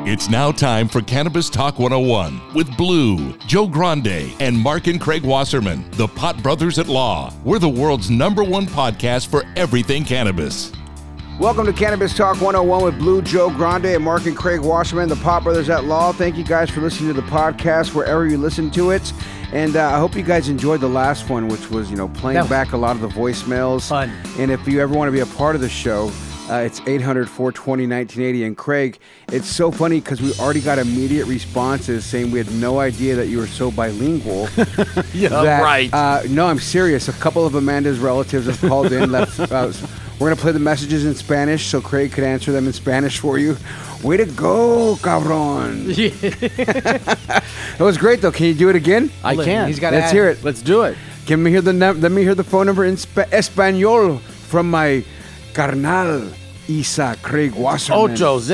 It's now time for Cannabis Talk 101 with Blue, Joe Grande, and Mark and Craig Wasserman, the Pot Brothers at Law. We're the world's #1 podcast for everything cannabis. Welcome to Cannabis Talk 101 with Blue, Joe Grande, and Mark and Craig Wasserman, the Pot Brothers at Law. Thank you guys for listening to the podcast wherever you listen to it. And I hope you guys enjoyed the last one, which was, playing back a lot of the voicemails. Fun. And if you ever want to be a part of the show, it's 800-420-1980. And Craig, it's so funny because we already got immediate responses saying we had no idea that you were so bilingual. Right. No, I'm serious. A couple of Amanda's relatives have called in. We're going to play the messages in Spanish so Craig could answer them in Spanish for you. Way to go, cabron. It was great, though. Can you do it again? I can. He's got Let's hear it. Let's do it. Let me hear the phone number in Espanol from my carnal, Isa Craig Wasserman.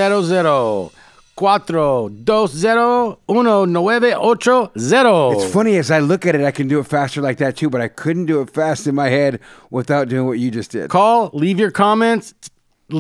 800-420-1980. It's funny, as I look at it, I can do it faster like that too, but I couldn't do it fast in my head without doing what you just did. Call, leave your comments. Whoa.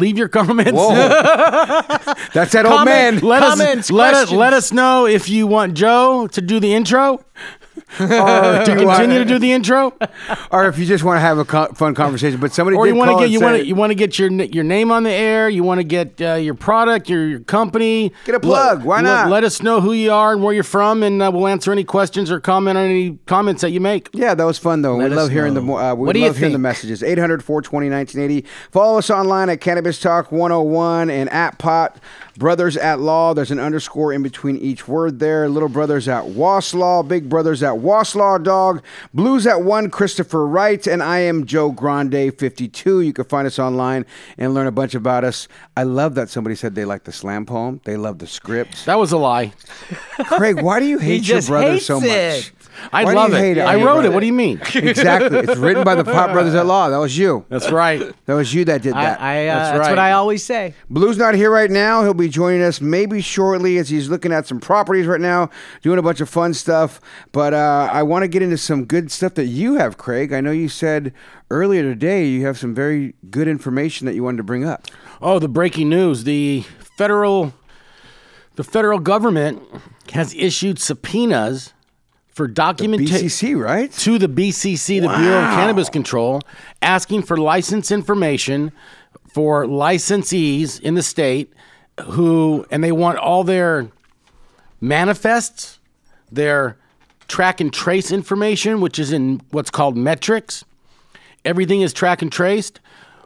That's that old man. Let us know if you want Joe to do the intro. Or to continue to do the intro, or if you just want to have a fun conversation. But somebody, or you want to get your name on the air. You want to get your product, your company. Get a plug. Why not? Let us know who you are and where you're from, and we'll answer any questions or comment on any comments that you make. Yeah, that was fun though. We love hearing the messages. 800-420-1980. Follow us online at Cannabis Talk 101 and at Pot Brothers at Law. There's an underscore in between each word there. Little Brothers at Waslaw, Big Brothers at Waslaw Dog, Blues at 1, Christopher Wright, and I am Joe Grande 52. You can find us online and learn a bunch about us. I love that somebody said they like the slam poem. They love the script. That was a lie. Craig, why do you hate your brother so much? I love it. I wrote it. What do you mean? Exactly. It's written by the Pot Brothers at Law. That was you. That's right. That was you that did that. That's what I always say. Blue's not here right now. He'll be joining us maybe shortly as he's looking at some properties right now, doing a bunch of fun stuff. But I want to get into some good stuff that you have, Craig. I know you said earlier today you have some very good information that you wanted to bring up. Oh, the breaking news. The federal government has issued subpoenas for documentation BCC, right? To the BCC, the Bureau of Cannabis Control, asking for license information for licensees in the state and they want all their manifests, their track and trace information, which is in what's called metrics. Everything is track and traced.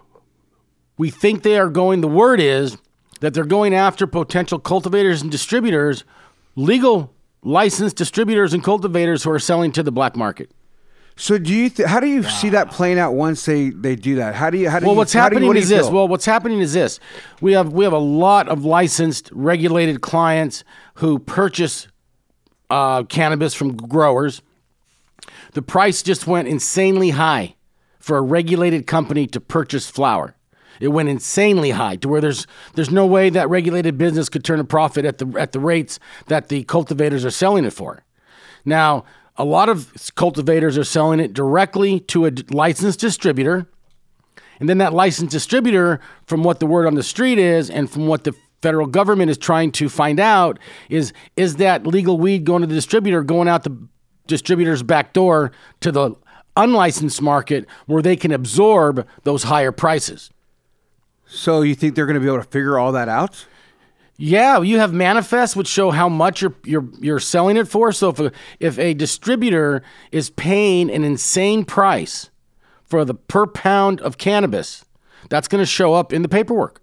We think the word is that they're going after potential cultivators and distributors, legal licensed distributors and cultivators who are selling to the black market. So how do you see that playing out once they do that? What's happening is this. We have a lot of licensed, regulated clients who purchase cannabis from growers. The price just went insanely high for a regulated company to purchase flower. It went insanely high to where there's no way that regulated business could turn a profit at the rates that the cultivators are selling it for. Now, a lot of cultivators are selling it directly to a licensed distributor, and then that licensed distributor, from what the word on the street is and from what the federal government is trying to find out, is that legal weed going to the distributor, going out the distributor's back door to the unlicensed market where they can absorb those higher prices. So you think they're going to be able to figure all that out? Yeah, you have manifests which show how much you're selling it for. So if a distributor is paying an insane price for the per pound of cannabis, that's going to show up in the paperwork.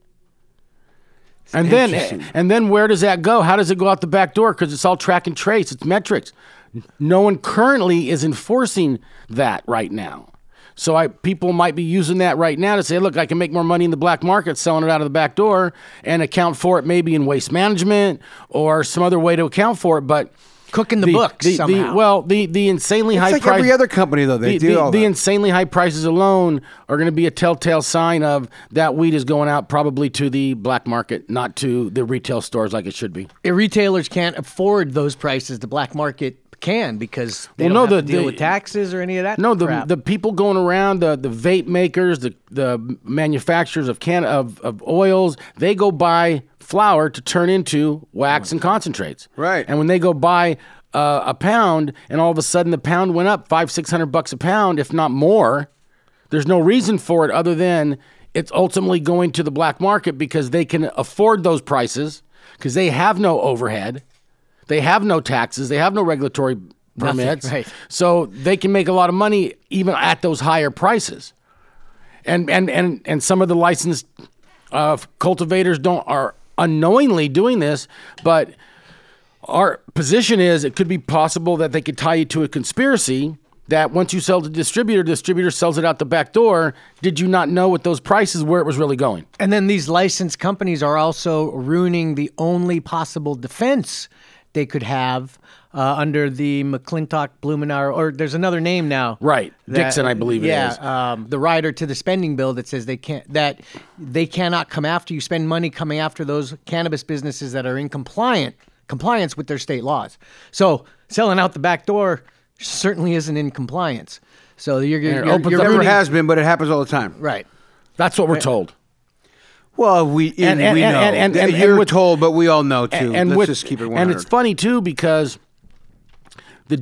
And then where does that go? How does it go out the back door? Because it's all track and trace. It's metrics. No one currently is enforcing that right now. So people might be using that right now to say, look, I can make more money in the black market selling it out of the back door and account for it maybe in waste management or some other way to account for it. But cooking the books somehow. The insanely high price. It's like every other company, though. They do all that. The insanely high prices alone are going to be a telltale sign of that weed is going out probably to the black market, not to the retail stores like it should be. Retailers can't afford those prices. The black market can, because they don't have to deal with taxes or any of that. No, the people going around, the vape makers, the manufacturers of oils, they go buy flower to turn into wax and concentrates. Right. And when they go buy a pound, and all of a sudden the pound went up $500-$600 a pound, if not more, there's no reason for it other than it's ultimately going to the black market because they can afford those prices because they have no overhead, they have no taxes, they have no regulatory permits, right. So they can make a lot of money even at those higher prices. And some of the licensed cultivators are unknowingly doing this, but our position is it could be possible that they could tie you to a conspiracy that once you sell to distributor sells it out the back door. Did you not know with those prices where it was really going? And then these licensed companies are also ruining the only possible defense they could have under the McClintock-Blumenauer, or there's another name now. Right. Dixon, I believe it is. The rider to the spending bill that says they cannot come after you, spend money coming after those cannabis businesses that are in compliance with their state laws. So selling out the back door certainly isn't in compliance. So you're never has been, but it happens all the time. Right. That's what we're told. Well, we know. You're told, but we all know too. Let's just keep it 100. And it's funny too because the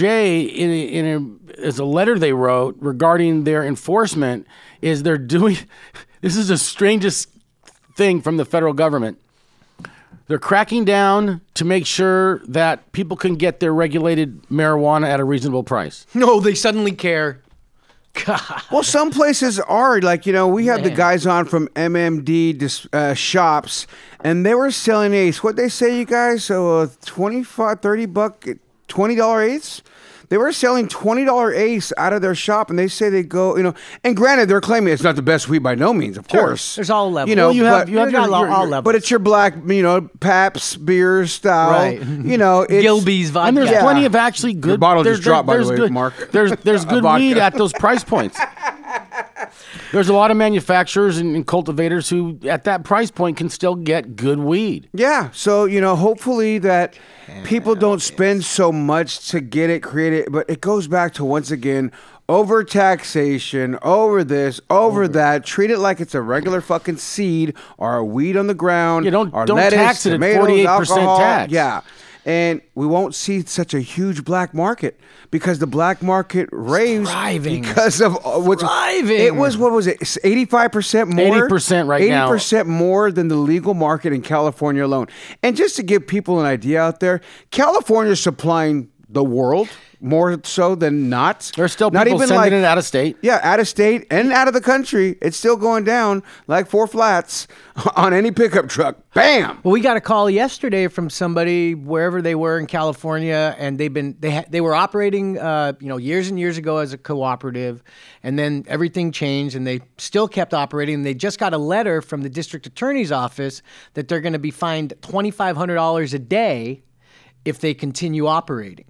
DOJ, as a letter they wrote regarding their enforcement, is they're doing. This is the strangest thing from the federal government. They're cracking down to make sure that people can get their regulated marijuana at a reasonable price. No, they suddenly care. God. Well, some places are like, we had the guys on from MMD shops, and they were selling eighths. What'd they say, you guys? So $25, $30, $20 eighths? They were selling $20 eighths out of their shop, and they say they go, and granted, they're claiming it's not the best weed by no means, of course. There's all levels. You have all levels. But it's your black, Pabst beer style. Right. Gilby's vodka. And there's plenty of actually good. Your bottle just dropped, by the way, good, Mark. There's good weed at those price points. There's a lot of manufacturers and cultivators who, at that price point, can still get good weed. Yeah. So, hopefully that people don't spend so much to get it created. But it goes back to, once again, over taxation, over this, over that. Treat it like it's a regular fucking seed or a weed on the ground. Don't lettuce, tax it tomatoes, at 48% alcohol. tax. Yeah. And we won't see such a huge black market because the black market raised because of what's thriving. It was, what was it, 85% more? 80% right now. 80% more than the legal market in California alone. And just to give people an idea out there, California is supplying the world more so than not. There's still people sending it out of state. Yeah, out of state and out of the country. It's still going down like 4 flats on any pickup truck. Bam! Well, we got a call yesterday from somebody wherever they were in California, and they were operating years and years ago as a cooperative, and then everything changed, and they still kept operating. And they just got a letter from the district attorney's office that they're going to be fined $2,500 a day if they continue operating.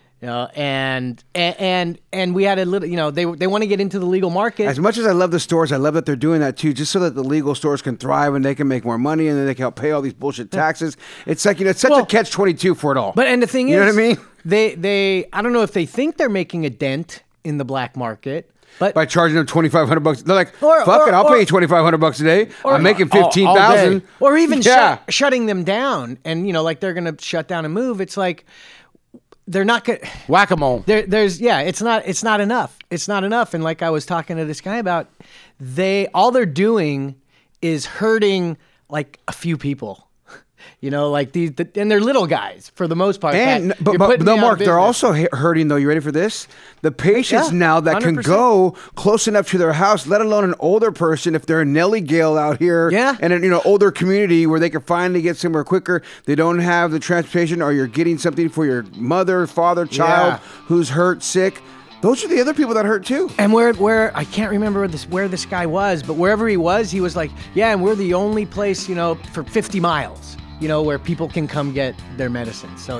And we had a little, they want to get into the legal market. As much as I love the stores, I love that they're doing that too, just so that the legal stores can thrive and they can make more money and then they can help pay all these bullshit taxes. It's like, it's such a catch-22 for it all. And the thing is, you know what I mean? They I don't know if they think they're making a dent in the black market. But by charging them $2,500, they're like, "Fuck it, I'll pay you $2,500 a day. I'm making $15,000." Or even shutting them down, and like they're gonna shut down and move. It's like they're not going whack-a-mole. It's not enough. It's not enough. And like I was talking to this guy about, all they're doing is hurting like a few people. Like and they're little guys for the most part. But Mark, they're also hurting, though. You ready for this? The patients now that 100%. Can go close enough to their house, let alone an older person, if they're a Nelly Gale out here, and an older community where they can finally get somewhere quicker. They don't have the transportation, or you're getting something for your mother, father, child who's hurt, sick. Those are the other people that hurt too. And where I can't remember where this guy was, but wherever he was like, and we're the only place, for 50 miles. Where people can come get their medicine. So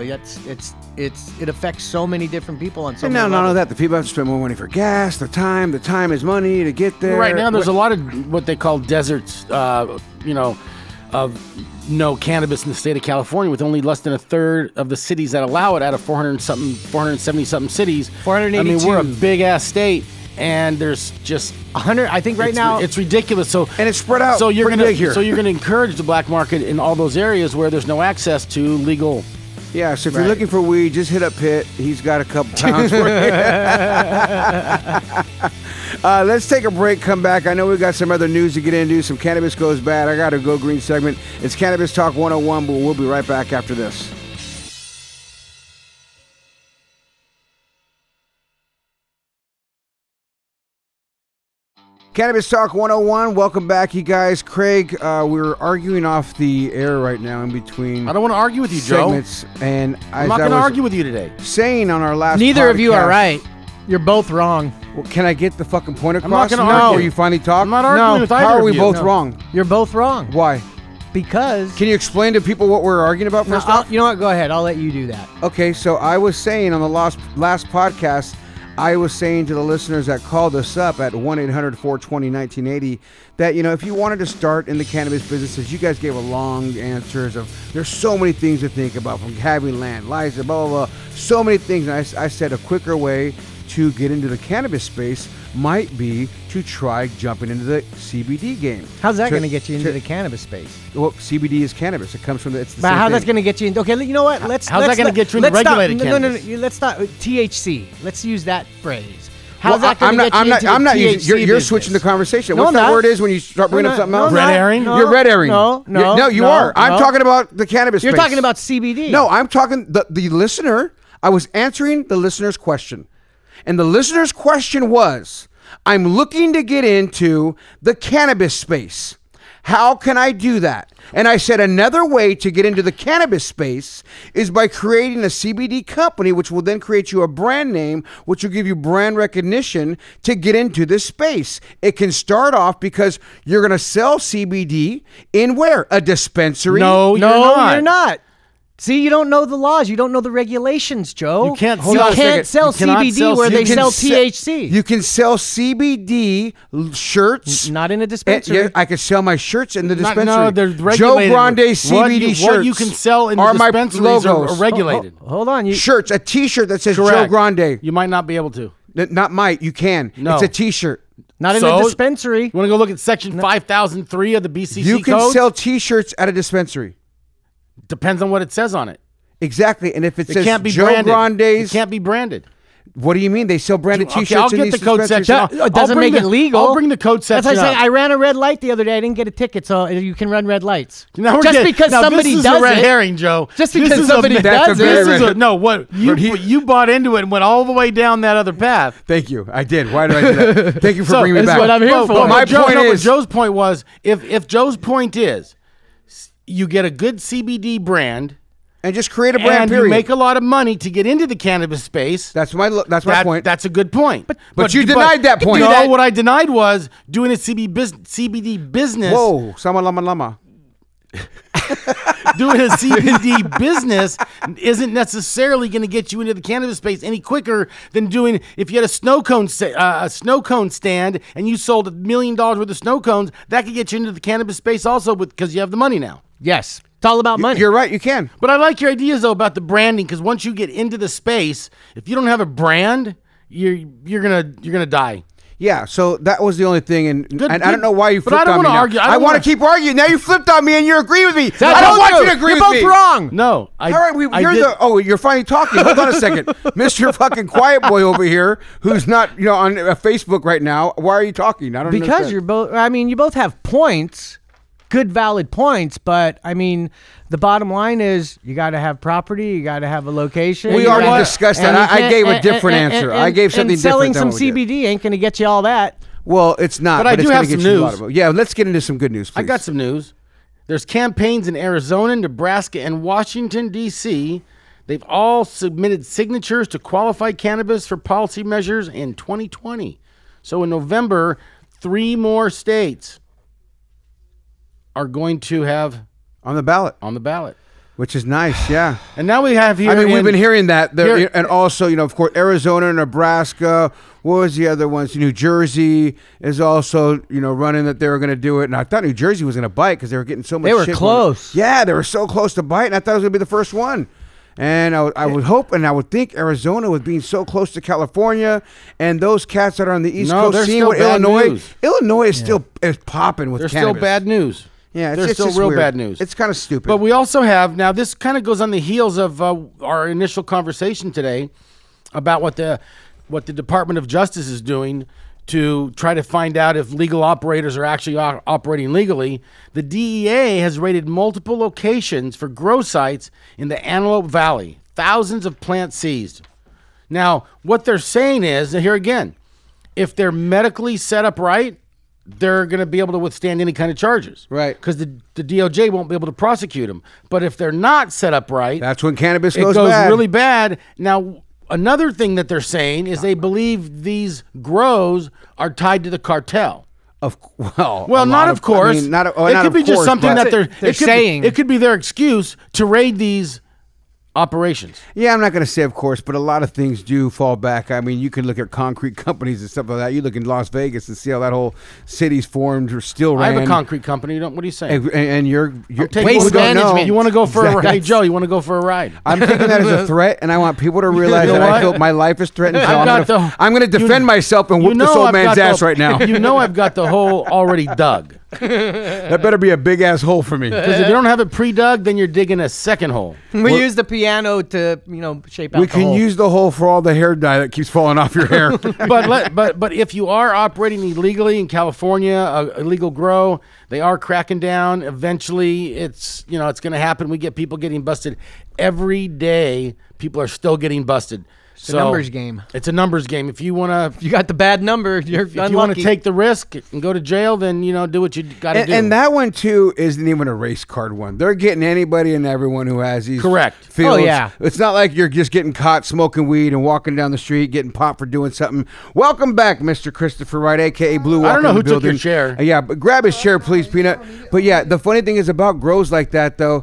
it affects so many different people on so many levels. Not only that, the people have to spend more money for gas, the time is money to get there. Right now, there's a lot of what they call deserts, of no cannabis in the state of California, with only less than a third of the cities that allow it out of 470-something cities. 482. I mean, we're a big-ass state, and there's just 100. I think right now it's ridiculous. So and it's spread out. So you're big here. So you're gonna encourage the black market in all those areas where there's no access to legal. Yeah, so if you're looking for weed, just hit up Pitt. He's got a couple pounds for you. Let's take a break, come back. I know we got some other news to get into. Some Cannabis Goes Bad. I got a Go Green segment. It's Cannabis Talk 101, but we'll be right back after this. Cannabis Talk 101. Welcome back, you guys. Craig, we're arguing off the air right now in between. I don't want to argue with you, segments, Joe. And I'm not going to argue with you today. Saying on our last neither podcast, of you are right. You're both wrong. Well, can I get the fucking point across? I'm not going to argue. argue. Where you finally talk? I'm not arguing with either How are of we you. both wrong? You're both wrong. Why? Because. Can you explain to people what we're arguing about first off? You know what? Go ahead. I'll let you do that. Okay, so I was saying on the last podcast, I was saying to the listeners that called us up at 1-800-420-1980 that, you know, if you wanted to start in the cannabis businesses, you guys gave a long answers of there's so many things to think about, from having land, license, blah, blah, blah, so many things. And I said a quicker way to get into the cannabis space might be to try jumping into the CBD game. How's that going to get you into the cannabis space? Well, CBD is cannabis. It comes from it's the but same how's thing. that going to get you into? Okay, you know what? How's that going to get you into regulated cannabis? No. Let's start with THC. Let's use that phrase. How's that going to get you into the I'm not THC using, you're business? switching the conversation. No, What's that word is when you start bringing up something else? Red herring? You're red herring. No, you are. I'm talking about the cannabis You're space. talking about CBD. No, I'm talking the listener. I was answering the listener's question. And the listener's question was, I'm looking to get into the cannabis space. How can I do that? And I said another way to get into the cannabis space is by creating a CBD company, which will then create you a brand name, which will give you brand recognition to get into this space. It can start off because you're going to sell CBD in where? A dispensary? No, you're not. See, you don't know the laws. You don't know the regulations, Joe. You can't sell CBD where they sell THC. You can sell CBD shirts. Not in a dispensary. Yeah, I could sell my shirts in the dispensary. No, they're regulated. Joe Grande CBD shirts. What you can sell in the dispensaries are regulated. Hold on. Shirts, a T-shirt that says Correct. Joe Grande. You might not be able to. Not might. You can. No. It's a T-shirt. Not in a dispensary. You want to go look at Section 5003 of the BCC You can codes? sell T-shirts at a dispensary. Depends on what it says on it. Exactly, and if it says can't be Joe branded. Grande's, It can't be branded. What do you mean? They sell branded T-shirts. Okay, I'll in get these the code dispensaries? section. It doesn't make it legal. I'll bring the code section. That's like saying up. I ran a red light the other day. I didn't get a ticket, so you can run red lights. Now Just because somebody this is does a red it. herring, Joe. Just This because is somebody does it. No, what you bought into it and went all the way down that other path. Thank you. I did. Why did I do that? Thank you for bringing me back. That's what I'm here for. My point is, Joe's point was, if Joe's point is, you get a good CBD brand. And just create a brand, and period. You make a lot of money to get into the cannabis space. That's my point. That's a good point. But you denied that point. No, what I denied was doing a CBD business. Whoa, sama lama lama. Doing a CBD business isn't necessarily going to get you into the cannabis space any quicker than doing if you had a snow cone stand and you sold $1 million worth of snow cones. That could get you into the cannabis space also because you have the money now. Yes. It's all about money. You're right. You can. But I like your ideas though about the branding, because once you get into the space, if you don't have a brand, you're gonna die. Yeah. So that was the only thing, and I don't know why you flipped on me. Now. Argue. I want to keep arguing. Now you flipped on me, and you agree with me. I don't want you to agree with me. You're both wrong. No. All right. You're finally talking. Hold on a second, Mr. Fucking Quiet Boy over here, who's not on Facebook right now. Why are you talking? I don't because understand. you're both. I mean, you both have points. Good, valid points, but I mean, the bottom line is you got to have property, you got to have a location. We already discussed that. I gave a different answer. I gave something different. Selling some CBD ain't going to get you all that. Well, it's not. But I do have some news. Yeah, let's get into some good news, please. I got some news. There's campaigns in Arizona, Nebraska, and Washington, D.C. They've all submitted signatures to qualify cannabis for policy measures in 2020. So in November, 3 more states are going to have on the ballot, which is nice. Yeah. And now we have here. I mean, we've been hearing that there, and also, of course, Arizona, Nebraska. What was the other ones? New Jersey is also, running that they were going to do it. And I thought New Jersey was going to bite because they were getting so much. They were close. Yeah, they were so close to bite, and I thought it was going to be the first one. And I would hope and I would think Arizona, with being so close to California, and those cats that are on the East Coast, seeing what Illinois is still is popping with cannabis. There's still bad news. Yeah, there's still real bad news. It's kind of stupid. But we also have, now this kind of goes on the heels of our initial conversation today about what the Department of Justice is doing to try to find out if legal operators are actually operating legally. The DEA has raided multiple locations for grow sites in the Antelope Valley. Thousands of plants seized. Now, what they're saying is, and here again, if they're medically set up right, they're going to be able to withstand any kind of charges. Right. Because the DOJ won't be able to prosecute them. But if they're not set up right, that's when cannabis goes bad. Really bad. Now, another thing that they're saying is they believe these grows are tied to the cartel. Well, not of course. I mean, it could be just something that they're saying. It could be their excuse to raid these operations. Yeah, I'm not going to say of course, but a lot of things do fall back. I mean, you can look at concrete companies and stuff like that. You look in Las Vegas and see how that whole city's formed or still ran. I have a concrete company. What are you saying? And you're waste management. You want to go for a ride? Hey, Joe, you want to go for a ride? I'm taking that as a threat, and I want people to realize that I feel my life is threatened. So I'm going to defend myself and whoop this old man's ass right now. You know I've got the hole already dug. That better be a big ass hole for me. Because if you don't have it pre-dug, then you're digging a second hole. We use the piano to, shape out. We can use the hole for all the hair dye that keeps falling off your hair. But if you are operating illegally in California, illegal grow, they are cracking down. Eventually, it's going to happen. We get people getting busted every day. People are still getting busted. It's a numbers game. It's a numbers game. If you got the bad number, you're unlucky. If you want to take the risk and go to jail, then do what you got to do. And that one too isn't even a race card one. They're getting anybody and everyone who has these. Correct. Fields. Oh yeah. It's not like you're just getting caught smoking weed and walking down the street getting popped for doing something. Welcome back, Mr. Christopher Wright, aka Blue. I don't know who took your chair. Yeah, but grab his chair, please, Peanut. But yeah, the funny thing is about grows like that though.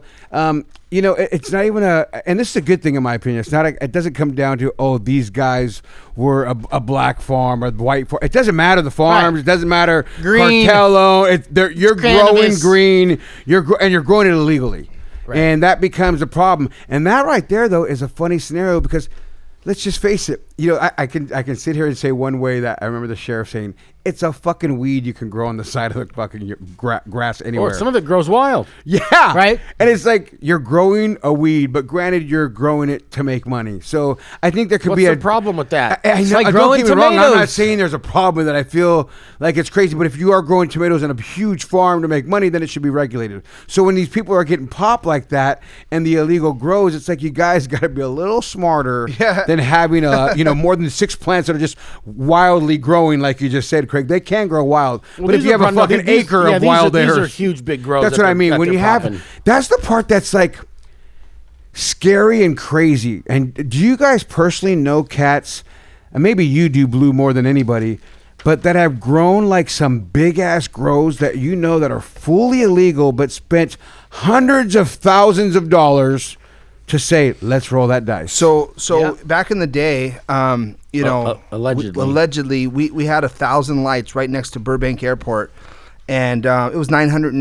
It's not even and this is a good thing in my opinion. It's not. It doesn't come down to these guys were a black farm or white farm. It doesn't matter the farms. Right. It doesn't matter green. Cartelo. You're growing green. You're growing it illegally, right. And that becomes a problem. And that right there though is a funny scenario because let's just face it. I can sit here and say one way that I remember the sheriff saying it's a fucking weed you can grow on the side of the fucking grass anywhere. Or some of it grows wild. Yeah. Right. And it's like you're growing a weed, but granted you're growing it to make money. So I think there could be a problem with that. It's like growing tomatoes. Wrong. I'm not saying there's a problem with it. I feel like it's crazy, but if you are growing tomatoes on a huge farm to make money, then it should be regulated. So when these people are getting popped like that and the illegal grows, it's like you guys got to be a little smarter than having more than 6 plants that are just wildly growing, like you just said, Craig. They can grow wild, but if you have a fucking acre of wild there, these are huge, big grows. That's what I mean. When you have, that's the part that's like scary and crazy. And do you guys personally know cats? And maybe you do, Blue, more than anybody, but that have grown like some big ass grows that that are fully illegal, but spent hundreds of thousands of dollars to say, let's roll that dice. So back in the day, allegedly we had 1,000 lights right next to Burbank Airport, and it was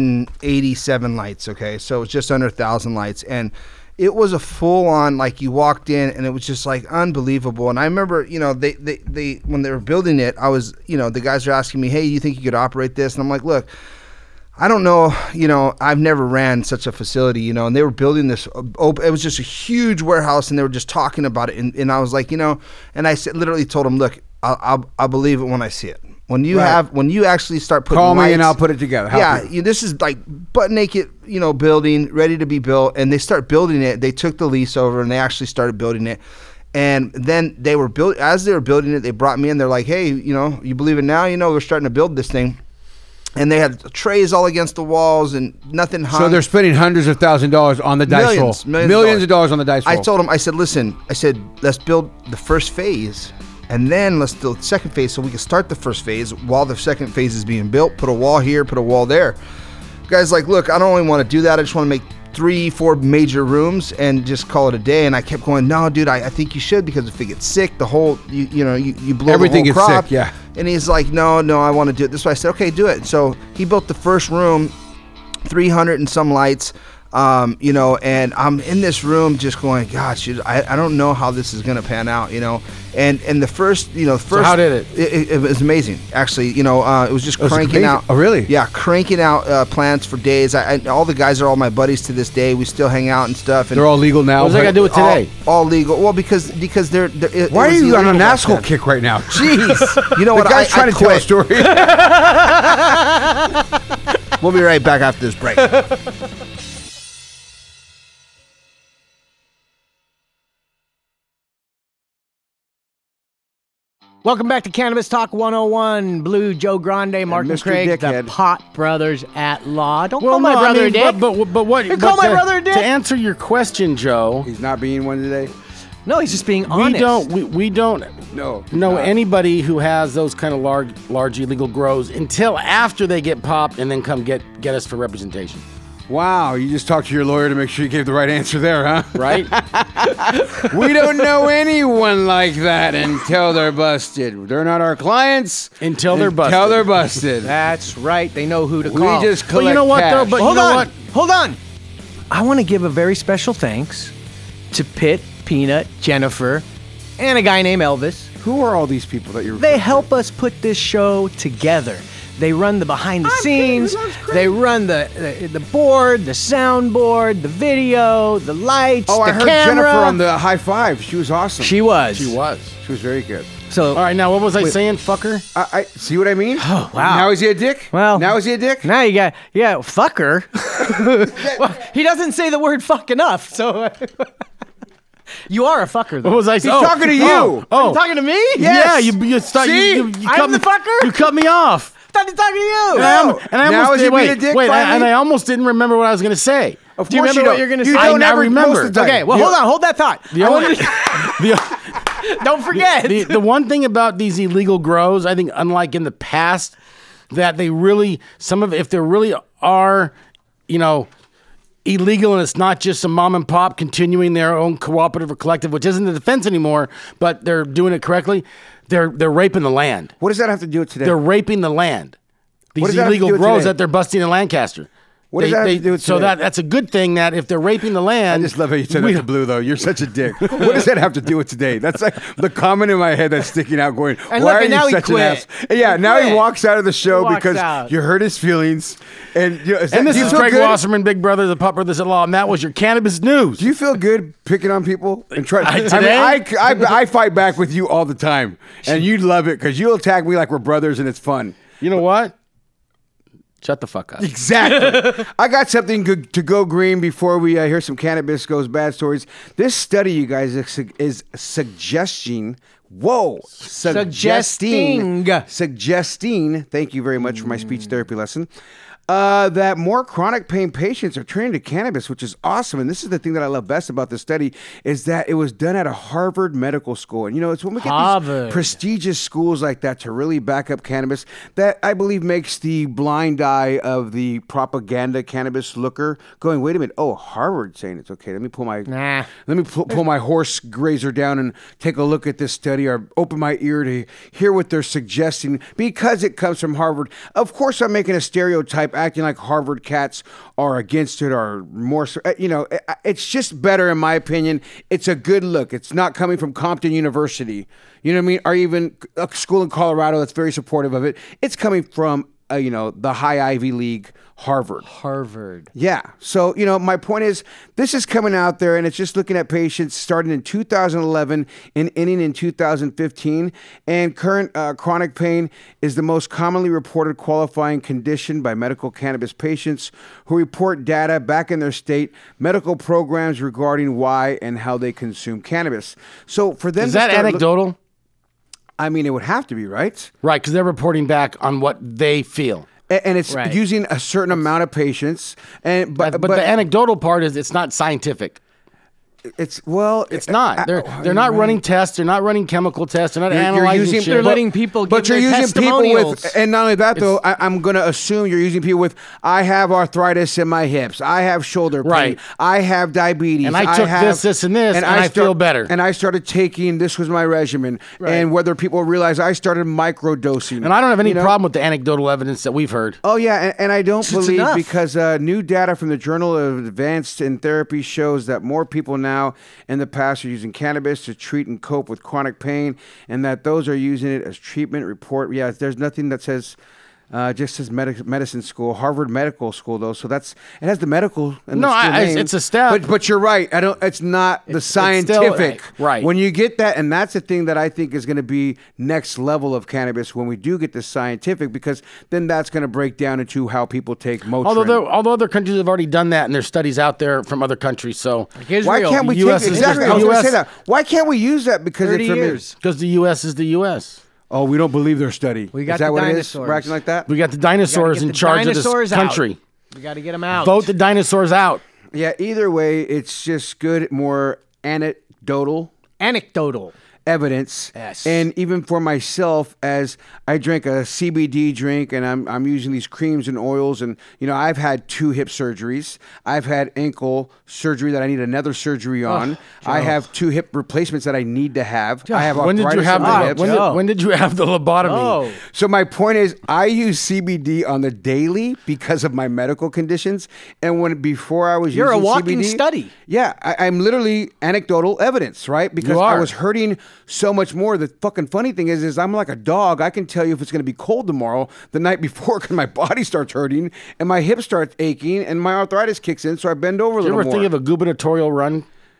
987 lights. Okay, so it was just under 1,000 lights, and it was a full on, like, you walked in and it was just like unbelievable. And I remember, they when they were building it, I was, the guys are asking me, hey, you think you could operate this? And I'm like, look, I don't know, I've never ran such a facility, and they were building this, it was just a huge warehouse, and they were just talking about it, and I was like, and I literally told them, look, I'll believe it when I see it. When you when you actually start putting call lights, me and I'll put it together. This is like butt naked, building, ready to be built, and they start building it. They took the lease over, and they actually started building it. And then as they were building it, they brought me in. They're like, hey, you believe it now? We're starting to build this thing. And they had trays all against the walls and nothing hung. So they're spending hundreds of thousands of dollars on the dice roll. Millions of dollars on the dice roll. I told them, I said, listen, let's build the first phase, and then let's build the second phase so we can start the first phase while the second phase is being built. Put a wall here, put a wall there. Guys like, look, I don't only want to do that. I just want to make 3-4 major rooms and just call it a day. And I kept going, no, dude, I think you should, because if it gets sick, the whole, you blow everything the whole crop. Gets sick, yeah. And he's like, no, I want to do it this way. I said, okay, do it. So he built the first room, 300 and some lights. You know, and I'm in this room just going, gosh, I don't know how this is going to pan out, you know. And the first, so how did it? It was amazing, actually. You know, it was just cranking out. Oh, really? Yeah, cranking out plants for days. All the guys are all my buddies to this day. We still hang out and stuff. And they're all legal now. What's that got to do with today? All legal. Well, because they're why are you on an asshole kick right now? Jeez. You know what? The guy's trying to tell a story. We'll be right back after this break. Welcome back to Cannabis Talk 101. Blue, Joe Grande, Mark and Craig, Dickhead. the Pot Brothers at Law. Don't call my brother a dick. But what? You call my brother a dick? To answer your question, Joe. He's not being one today. No, he's just being honest. We don't know anybody who has those kind of large illegal grows until after they get popped and then come get us for representation. Wow, you just talked to your lawyer to make sure you gave the right answer there, huh? Right? We don't know anyone like that until they're busted. They're not our clients until they're busted. Until they're busted. That's right. They know who to call. We just collect you know what, cash. though? But Hold on. I want to give a very special thanks to Pitt, Peanut, Jennifer, and a guy named Elvis. Who are all these people that you're? They help us put this show together. They run the behind the scenes. They run the board, the soundboard, the video, the lights, I heard camera. Jennifer on the high five. She was awesome. She was. She was very good. So, all right, now what was I saying, fucker? I see what I mean? Oh, wow. Now is he a dick? Well, now is he a dick? Now you got, fucker. Well, he doesn't say the word fuck enough, so... You are a fucker, though. What was I saying? He's talking to you. Oh. You talking to me? Yes. Yeah, you start. See? You I'm the fucker? You cut me off. I thought he was talking to you. And I now almost is he being a dick finally? and I almost didn't remember what I was going to say. Of Do you course remember what you're going to say? I remember. Okay, well, hold that thought. Don't forget. The one thing about these illegal grows, I think, unlike in the past, that they really, if there really are, illegal, and it's not just some mom and pop continuing their own cooperative or collective, which isn't the defense anymore, but they're doing it correctly. They're raping the land. What does that have to do with today? They're raping the land. These illegal grows that they're busting in Lancaster. What does that have to do with so today? that's a good thing that if they're raping the land. I just love how you said that to Blue, though. You're such a dick. What does that have to do with today? That's like the comment in my head that's sticking out going, why are you such an ass? Yeah, now he walks out of the show because you hurt his feelings. And this is Craig Wasserman, Big Brother, the Pot Brothers at Law, and that was your cannabis news. Do you feel good picking on people? And today? I fight back with you all the time. And you love it because you'll attack me like we're brothers and it's fun. You know what? Shut the fuck up. Exactly. I got something good to go green before we hear some Cannabis Goes Bad stories. This study, you guys, is suggesting. Suggesting. Thank you very much for my speech therapy lesson. That more chronic pain patients are trained to cannabis, which is awesome. And this is the thing that I love best about this study is that it was done at a Harvard medical school. And, it's when we get these prestigious schools like that to really back up cannabis that I believe makes the blind eye of the propaganda cannabis looker going, wait a minute. Oh, Harvard saying it's okay. Let me pull my pull my horse grazer down and take a look at this study or open my ear to hear what they're suggesting because it comes from Harvard. Of course, I'm making a stereotype acting like Harvard cats are against it or more, it's just better in my opinion. It's a good look. It's not coming from Compton University, you know what I mean? Or even a school in Colorado that's very supportive of it. It's coming from, the high Ivy League, Harvard. Yeah. So, my point is this is coming out there and it's just looking at patients starting in 2011 and ending in 2015. And current chronic pain is the most commonly reported qualifying condition by medical cannabis patients who report data back in their state, medical programs regarding why and how they consume cannabis. So for them, is that anecdotal? I mean, it would have to be, right? Right, because they're reporting back on what they feel. And it's using a certain amount of patients. But the anecdotal part is it's not scientific. It's not. They're not running tests. They're not running chemical tests. They're not analyzing shit. They're letting people give their testimonials. And not only that, though, I'm going to assume you're using people with, I have arthritis in my hips. I have shoulder pain. Right. I have diabetes. And I took this, and this, and I feel better. And I started taking, this was my regimen. Right. And whether people realize I started microdosing. And I don't have any problem with the anecdotal evidence that we've heard. Oh, yeah. And I don't believe, because new data from the Journal of Advanced in Therapy shows that more people now in the past are using cannabis to treat and cope with chronic pain, and that those are using it as treatment. Report. Yeah, there's nothing that says just says medicine school, Harvard Medical School, though. So it has the medical. And it's a step. But you're right. It's not the scientific. Still, right. When you get that, and that's the thing that I think is going to be next level of cannabis when we do get the scientific, because then that's going to break down into how people take Motrin. Although other countries have already done that, and there's studies out there from other countries. So why can't we take exactly? I was going to say that. Why can't we use that? Because 30 years. Because the U.S. is the U.S. Oh, we don't believe their study. We got is that the what dinosaurs. It is? We're acting like that? We got the dinosaurs in charge of this country. We got to get them out. Vote the dinosaurs out. Yeah, either way, it's just good, more anecdotal evidence. Yes. And even for myself, as I drink a CBD drink and I'm using these creams and oils, and I've had 2 hip surgeries. I've had ankle surgery that I need another surgery on. I have 2 hip replacements that I need to have. I have when did you have when did you have the lobotomy? So my point is, I use CBD on the daily because of my medical conditions. And before I was You're using a walking CBD, study. Yeah, I'm literally anecdotal evidence, right? Because I was hurting so much more. The fucking funny thing is I'm like a dog. I can tell you if it's going to be cold tomorrow the night before, because my body starts hurting and my hip starts aching and my arthritis kicks in, so I bend over a little more. Do you ever think of a gubernatorial run?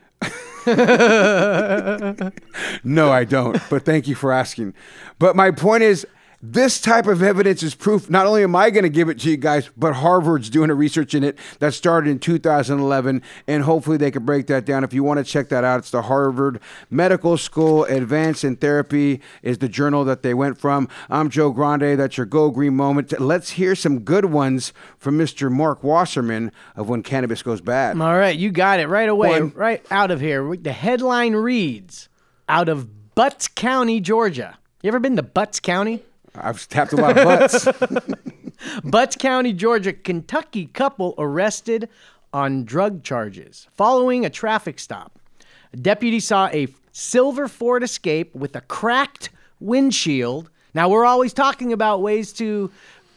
No, I don't. But thank you for asking. But my point is, this type of evidence is proof. Not only am I going to give it to you guys, but Harvard's doing a research in it that started in 2011, and hopefully they can break that down. If you want to check that out, it's the Harvard Medical School Advanced in Therapy is the journal that they went from. I'm Joe Grande. That's your Go Green moment. Let's hear some good ones from Mr. Mark Wasserman of When Cannabis Goes Bad. All right, you got it right away, right out of here. The headline reads, out of Butts County, Georgia. You ever been to Butts County? I've tapped a lot of butts. Butts County, Georgia, Kentucky couple arrested on drug charges following a traffic stop. A deputy saw a silver Ford Escape with a cracked windshield. Now, we're always talking about ways to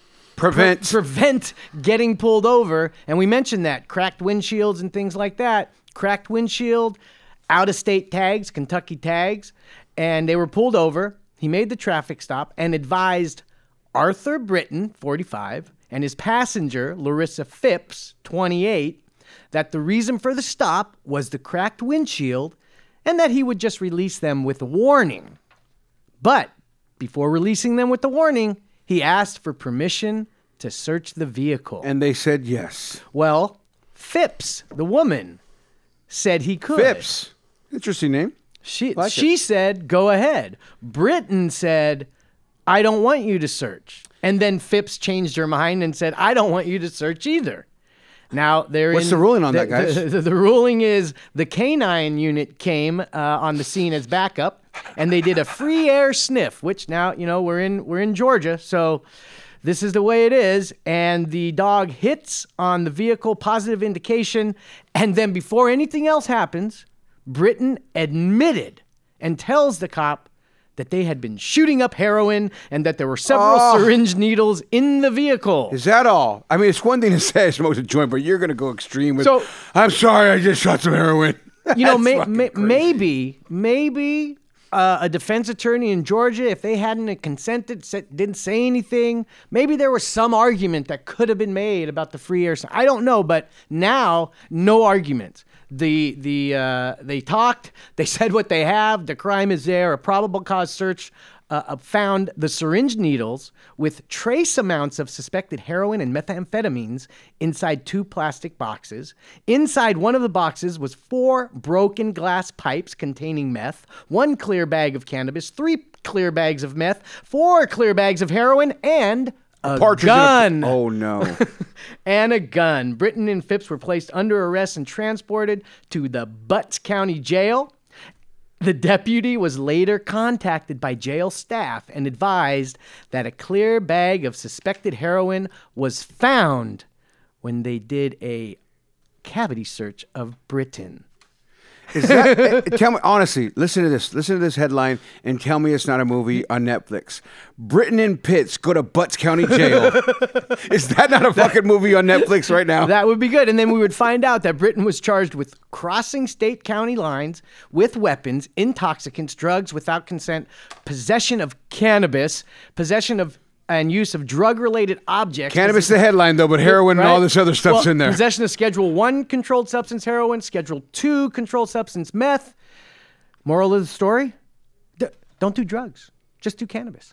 prevent getting pulled over, and we mentioned that. Cracked windshields and things like that. Cracked windshield, out-of-state tags, Kentucky tags, and they were pulled over. He made the traffic stop and advised Arthur Britton, 45, and his passenger, Larissa Phipps, 28, that the reason for the stop was the cracked windshield and that he would just release them with a warning. But before releasing them with the warning, he asked for permission to search the vehicle. And they said yes. Well, Phipps, the woman, said he could. Phipps. Interesting name. She said, go ahead. Britton said, I don't want you to search. And then Phipps changed her mind and said, I don't want you to search either. Now, what's the ruling on that, guys? The ruling is the canine unit came on the scene as backup, and they did a free air sniff, which now, we're in Georgia, so this is the way it is. And the dog hits on the vehicle, positive indication, and then before anything else happens, Britton admitted and tells the cop that they had been shooting up heroin and that there were several syringe needles in the vehicle. Is that all? I mean, it's one thing to say I smoked a joint, but you're going to go extreme with, I'm sorry, I just shot some heroin. Maybe a defense attorney in Georgia, if they hadn't consented, didn't say anything, maybe there was some argument that could have been made about the free air. I don't know, but now, no argument. They talked, they said what they have, the crime is there, a probable cause search found the syringe needles with trace amounts of suspected heroin and methamphetamines inside 2 plastic boxes. Inside one of the boxes was 4 broken glass pipes containing meth, 1 clear bag of cannabis, 3 clear bags of meth, 4 clear bags of heroin, and a gun. Oh, no. And a gun. Britton and Phipps were placed under arrest and transported to the Butts County Jail. The deputy was later contacted by jail staff and advised that a clear bag of suspected heroin was found when they did a cavity search of Britton. Is that, tell me, honestly, listen to this headline and tell me it's not a movie on Netflix. Britton and Pitts go to Butts County Jail. Is that not a fucking movie on Netflix right now? That would be good. And then we would find out that Britton was charged with crossing state county lines with weapons, intoxicants, drugs without consent, possession of cannabis, possession of and use of drug-related objects. Cannabis is the headline, though, but heroin and all this other stuff's in there. Possession of Schedule 1 controlled substance heroin, Schedule 2 controlled substance meth. Moral of the story? Don't do drugs. Just do cannabis.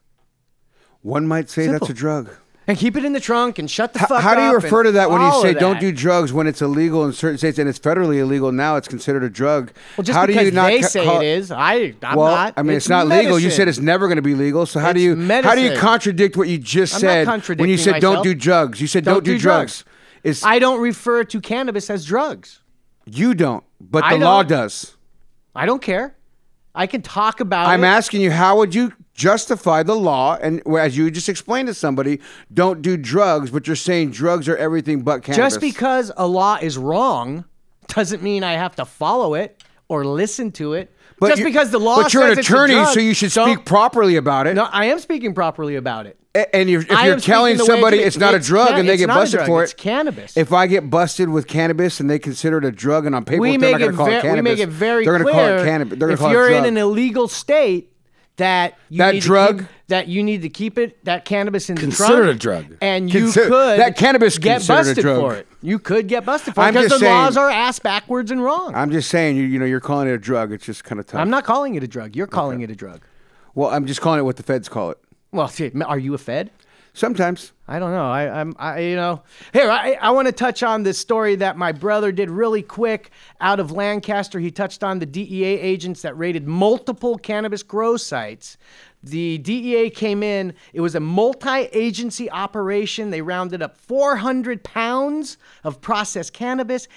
One might say Simple. That's a drug. And keep it in the trunk and shut the fuck up. How do you refer to that when you say that? Don't do drugs when it's illegal in certain states and it's federally illegal now? It's considered a drug. Well, just how because do you not they say it is, I'm not. I mean, it's not medicine. legal. You said it's never going to be legal. So how do you contradict what you just said when you said Don't do drugs? You said Don't do drugs. I don't refer to cannabis as drugs. You don't, but the law does. I don't care. I can talk about it. I'm asking you, how would you justify the law? And as you just explained to somebody, don't do drugs, but you're saying drugs are everything but cannabis. Just because a law is wrong doesn't mean I have to follow it or listen to it. But just because the law says But you're an attorney, it's a drug, so you should speak properly about it. No, I am speaking properly about it. And if you're telling somebody it's not a drug and they get busted for it, it's cannabis. If I get busted with cannabis and they consider it a drug and on paperwork they're not going to call it cannabis, we make it very they're clear. Call it cannabis. They're if call you're it drug. in an illegal state, that you need to keep that cannabis in the trunk. Considered a drug. And you could that cannabis get busted for it. You could get busted for it because the laws are ass backwards and wrong. I'm just saying, you're calling it a drug. It's just kind of tough. I'm not calling it a drug. You're calling it a drug. Well, I'm just calling it what the feds call it. Well, are you a fed? Sometimes. I don't know. Here, I want to touch on this story that my brother did really quick out of Lancaster. He touched on the DEA agents that raided multiple cannabis grow sites. The DEA came in. It was a multi-agency operation. They rounded up 400 pounds of processed cannabis,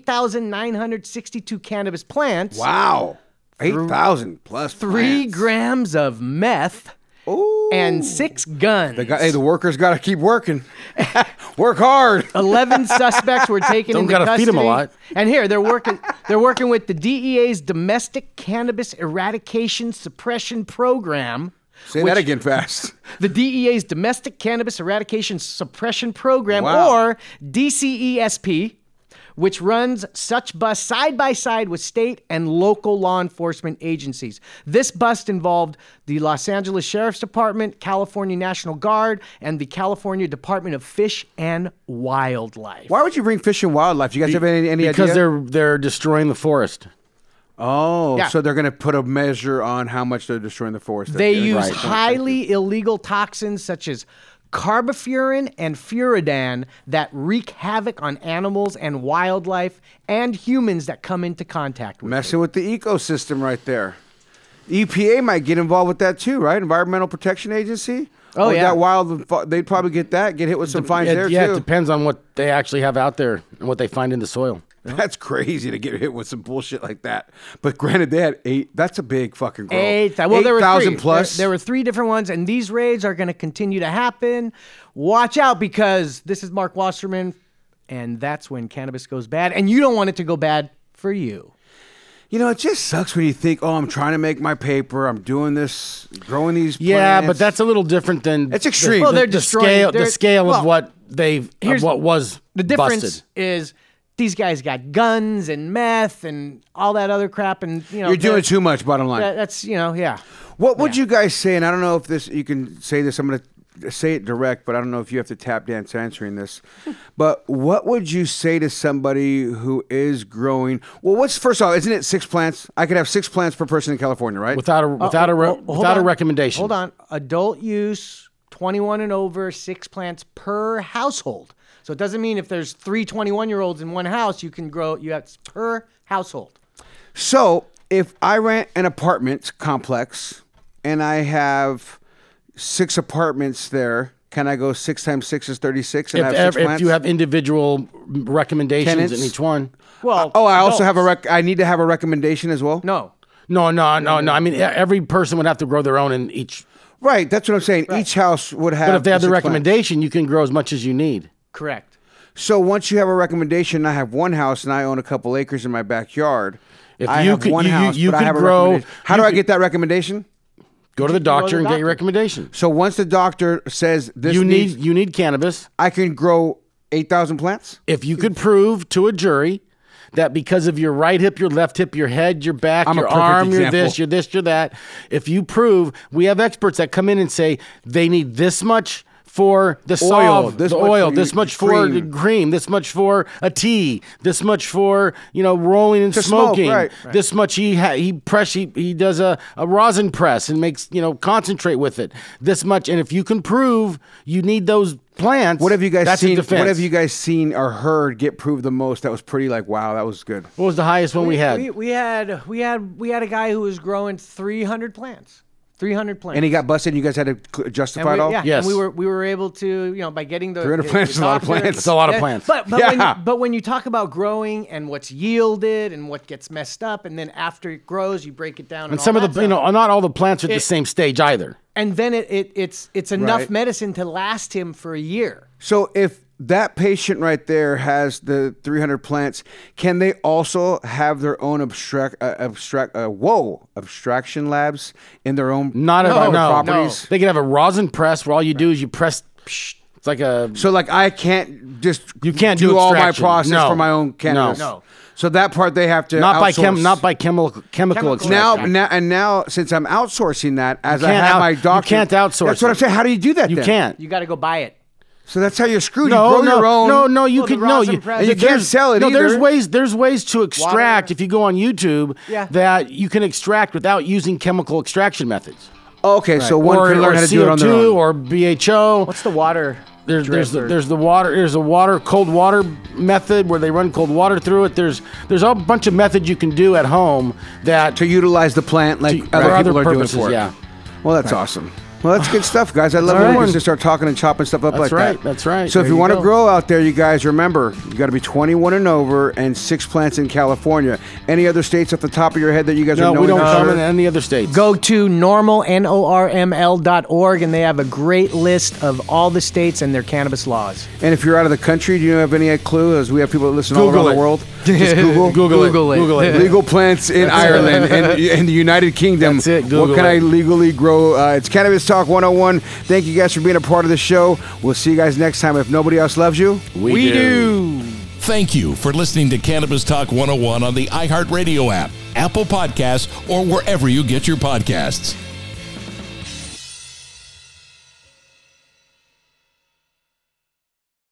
8,962 cannabis plants. Wow. 8,000 plus 3 grams of meth. Ooh. And 6 guns. The workers got to keep working. Work hard. 11 suspects were taken into custody. Don't got to feed them a lot. And here they're working with the DEA's Domestic Cannabis Eradication Suppression Program. Say that again fast. The DEA's Domestic Cannabis Eradication Suppression Program, or DCESP, which runs such busts side by side with state and local law enforcement agencies. This bust involved the Los Angeles Sheriff's Department, California National Guard, and the California Department of Fish and Wildlife. Why would you bring Fish and Wildlife? You guys have any idea? Because they're destroying the forest. Oh, yeah. So they're going to put a measure on how much they're destroying the forest. They use highly illegal toxins such as carbofuran and furadan that wreak havoc on animals and wildlife and humans that come into contact with Messing with the ecosystem right there. EPA might get involved with that too, right? Environmental Protection Agency? Oh, yeah. They'd probably get hit with some fines there too. Yeah, it depends on what they actually have out there and what they find in the soil. That's crazy to get hit with some bullshit like that. But granted, they had 8. That's a big fucking grow. 8,000 plus. There were 3 different ones, and these raids are going to continue to happen. Watch out, because this is Mark Wasserman, and that's when cannabis goes bad, and you don't want it to go bad for you. It just sucks when you think, I'm trying to make my paper. I'm doing this, growing these plants. Yeah, but that's a little different than... It's extreme. The scale of what what was the difference busted. is... These guys got guns and meth and all that other crap, and you're doing too much. Bottom line. That's yeah. What would you guys say? And I don't know if you can say this. I'm going to say it direct, but I don't know if you have to tap dance answering this. But what would you say to somebody who is growing? Well, first of all, isn't it 6 plants? I could have 6 plants per person in California, right? Without a recommendation. Hold on. Adult use, 21 and over, 6 plants per household. So it doesn't mean if there's 3 21-year-olds in one house, you have per household. So if I rent an apartment complex and I have 6 apartments there can I go 6 times 6 is 36 and have 6 plants? If you have individual recommendations in each one. Well, I also have I need to have a recommendation as well? No. I mean, every person would have to grow their own in each. Right, that's what I'm saying. Right. Each house would have. But if they have the recommendation, plants. You can grow as much as you need. Correct. So once you have a recommendation, I have one house and I own a couple acres in my backyard. If I have one house, but I have a recommendation. How do I get that recommendation? Go to the doctor and get your recommendation. So once the doctor says this, you need cannabis, I can grow 8,000 plants. If you could prove to a jury that because of your right hip, your left hip, your head, your back, your arm, you're this, you're that. If you prove, we have experts that come in and say they need this much for the oil, this much for the cream, this much for a tea, this much for rolling and smoking, right. This much he does a rosin press and makes concentrate with it, this much, and if you can prove you need those plants, what have you guys seen? What have you guys seen or heard get proved the most? That was pretty wow, that was good. What was the highest one we had? We had a guy who was growing 300 plants. 300 plants. And he got busted. You guys had to justify it all? Yeah. Yes. And we were able to, by getting the 300 plants is a lot of plants. It's a lot of plants. But when you talk about growing and what's yielded and what gets messed up, and then after it grows, you break it down. And some of the, not all the plants are at the same stage either. And then it's enough medicine to last him for a year. So if that patient right there has the 300 plants, can they also have their own abstraction labs in their own properties? No. They can have a rosin press where all you do is you press. It's like a. So I can't just do all my process for my own cannabis. No. So that part they have to not outsource. by chemical extraction. Now since I'm outsourcing that, as I have my doctor, you can't outsource. That's what I'm saying. How do you do that? You can't. You got to go buy it. So that's how you're screwed. You grow your own. No, you can you can't sell it either. There's ways to extract. Water. If you go on YouTube, that you can extract without using chemical extraction methods. Okay, so one can learn how to do it on their own. Or BHO. What's the water? There's a cold water method where they run cold water through it. There's a bunch of methods you can do at home that to utilize the plant like other people are doing for it. Yeah. Well, that's awesome. Well, that's good stuff, guys. I love it when we just start talking and chopping stuff up like that. That's right. So if you want to grow out there, you guys, remember, you got to be 21 and over and 6 plants in California. Any other states off the top of your head that you guys are knowing? No, we don't come in any other states. Go to NORML.org, and they have a great list of all the states and their cannabis laws. And if you're out of the country, do you have any clue? As we have people that listen all around the world. Just Google it. Legal plants in Ireland and in the United Kingdom. That's it. What can I legally grow? It's Cannabis Talk 101. Thank you guys for being a part of the show. We'll see you guys next time. If nobody else loves you, we do. Thank you for listening to Cannabis Talk 101 on the iHeartRadio app, Apple Podcasts, or wherever you get your podcasts.